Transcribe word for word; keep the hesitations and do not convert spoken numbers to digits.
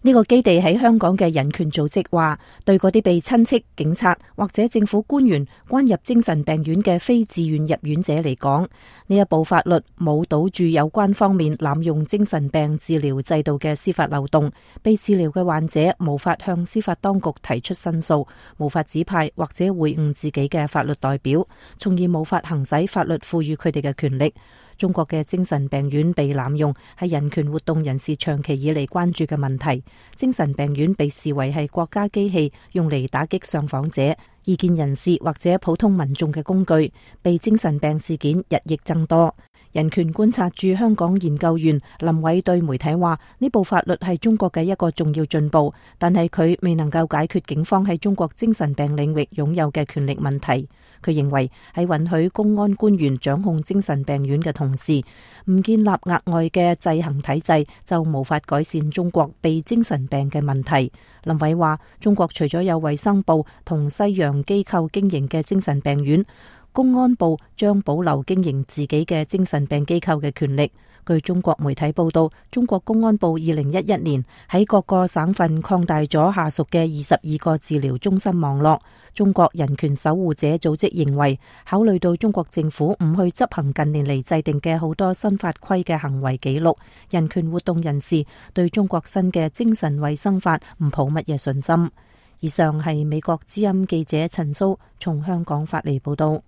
呢個基地喺香港嘅人權組織話，對嗰啲被親戚、警察或者政府官員關入精神病院嘅非自願入院者嚟講，呢一部法律冇堵住有關方面濫用精神病治療制度嘅司法漏洞。被治療嘅患者無法向司法當局提出申訴，無法指派或者會晤自己嘅法律代表，從而無法行使法律賦予佢哋嘅權力。中國嘅精神病院被濫用係人權活動人士長期以嚟關注嘅問題。精神病院被視為係國家機器，用嚟打擊上訪者、異見人士或者普通民眾嘅工具。被精神病事件日益增多。人權觀察駐香港研究員林偉對媒體話：呢部法律係中國嘅一個重要進步，但係佢未能夠解決警方喺中國精神病領域擁有嘅權力問題。佢認為喺允許公安官員掌控精神病院嘅同時，唔建立額外嘅制衡體制，就無法改善中國被精神病嘅問題。林偉話：中國除咗有衛生部同西洋機構經營嘅精神病院，公安部將保留經營自己嘅精神病機構嘅權力。據中國媒體報道，中國公安部二零一一年喺各個省份擴大咗下屬嘅二十二個治療中心網絡。中國人權守護者組織認為，考慮到中國政府唔去執行近年嚟制定嘅好多新法規嘅行為記錄，人權活動人士對中國新嘅精神衛生法唔抱乜嘢信心。以上係美國之音記者陳蘇從香港發嚟報道。